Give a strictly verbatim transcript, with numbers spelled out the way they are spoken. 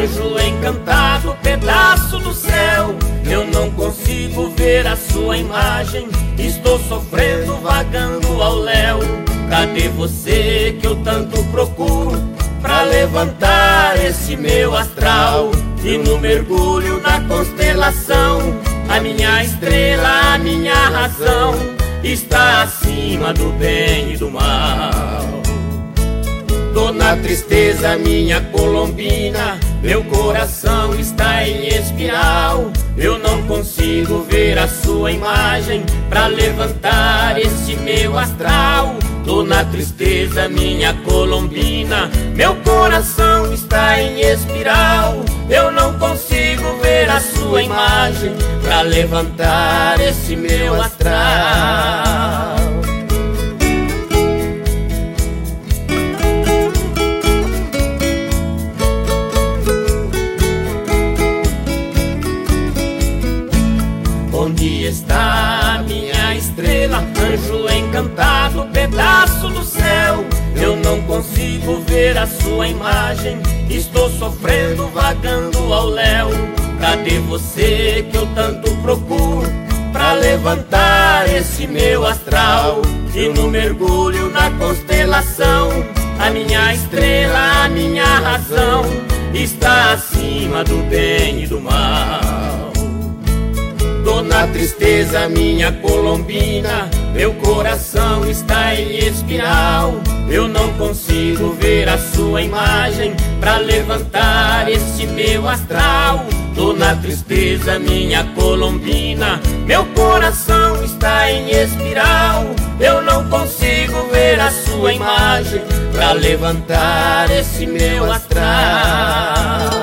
anjo encantado, pedaço do céu. Eu não consigo ver a sua imagem, estou sofrendo, vagando ao léu. Cadê você que eu tanto procuro pra levantar esse meu astral? E no mergulho na constelação, a minha estrela, a minha razão está acima do bem e do mal. Tô na tristeza, minha colombina, meu coração está em espiral. Eu não consigo ver a sua imagem pra levantar esse meu astral. Tô na tristeza, minha colombina, meu coração está em espiral. Eu não consigo ver a sua imagem pra levantar esse meu astral. Onde está minha estrela, anjo encantado, pedaço do céu? Eu não consigo ver a sua imagem, estou sofrendo, vagando ao léu. Cadê você que eu tanto procuro pra levantar esse meu astral? E no mergulho na constelação, a minha estrela, a minha razão está acima do bem e do mal. Tô na tristeza, minha colombina, meu coração está em espiral. Eu não consigo ver a sua imagem pra levantar esse meu astral. Tô na tristeza, minha colombina, meu coração está em espiral. Eu não consigo ver a sua imagem pra levantar esse meu astral.